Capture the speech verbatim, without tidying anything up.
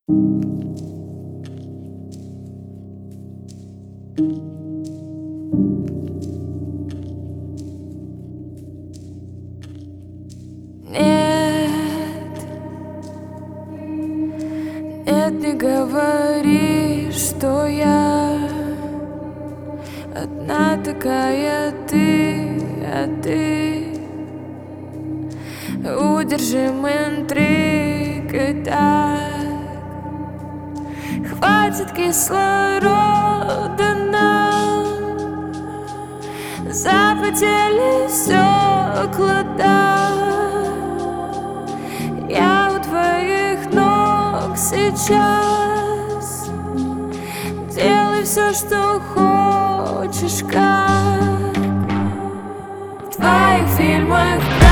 Нет, нет, не говори, что я одна такая ты, а ты удержим интригой так. Хватит кислорода нам, запотели стекла, да. Я у твоих ног сейчас. Делай все, что хочешь, как в твоих фильмах.